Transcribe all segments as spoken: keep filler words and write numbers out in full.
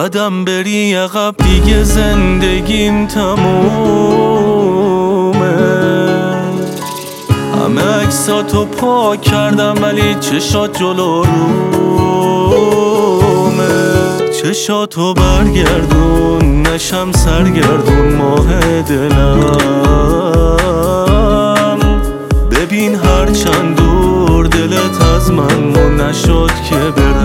قدم بری عقب دیگه زندگیم تمومه. همه عکساتو پاک کردم ولی چشات جلو رومه. چشاتو برگردون نشم سرگردون ماه دلم. ببین هر چند دور دلت از من مون نشد که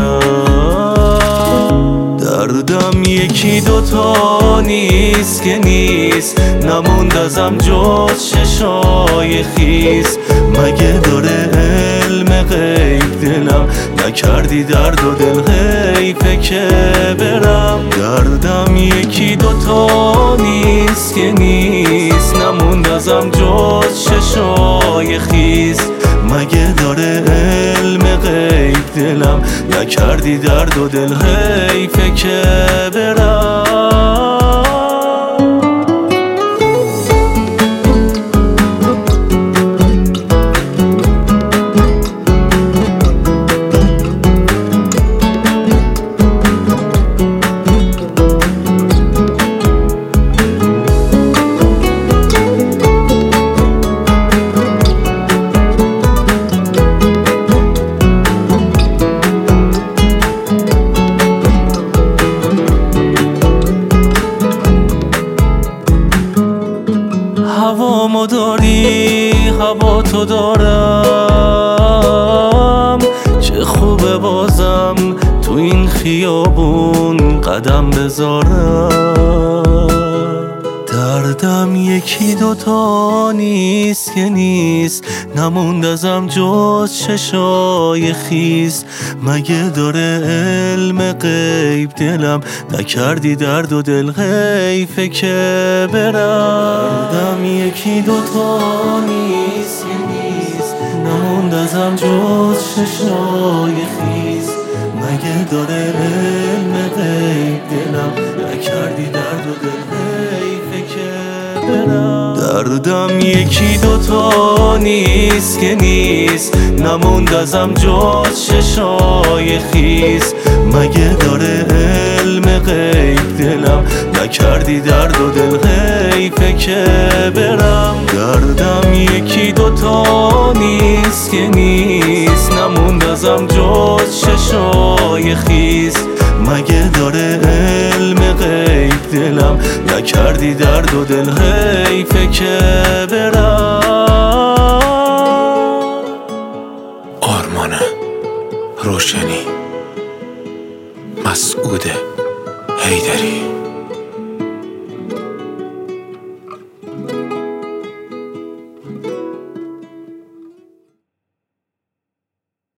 برم. دردم یکی دوتا نیست که نیست، نموند ازم جز چشای خیس. مگه داره علم غیب دلم، نکردی درد و دل حیفه که برم. دردم یکی دوتا نیست که نیست، نموند ازم جز چشای خیس. مگه داره علم غیب دلم، نکردی درد و دل حیفه که برم. هوامو داری هوا تو دارم، چه خوبه بازم تو این خیابون قدم بذارم. دردم یکی دوتا نیست که نیست، نموند ازم جز چشای خیس. مگه داره علم غیب دلم، نکردی درد و دل حیفه که برم. دردم یکی دوتا نیست که نیست، نموند ازم جز چشای خیس. مگه داره علم غیب دلم، نکردی درد و دل حیفه که برم. دردم یکی دوتا نیست که نیست، نموند ازم جز چشای خیس. مگه داره علم غیب دلم، نکردی درد و دل حیفه که برم. دردم یکی دوتا نیست که نیست، نموند ازم جز چشای خیس. مگه داره علم غیب دلم، نکردی درد و دل حیفه که برم. آرمان روشنی، مسعود حیدری.